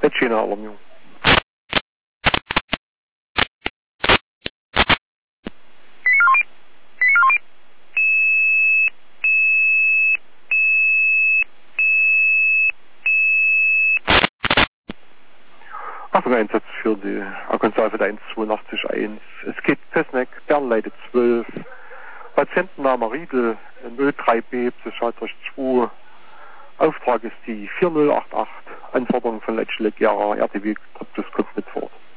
Etchina Alarmierung. Achtung, Einsatz für die Akonsalve 18281. Es geht Pesneck, Bernleite 12. Patientenname Riedel, Ö3B, Psychiatrisch 2. Auftrag ist die 4088. Anforderung von Leitstelle Gera, RTW, Tryptus kommt mit fort.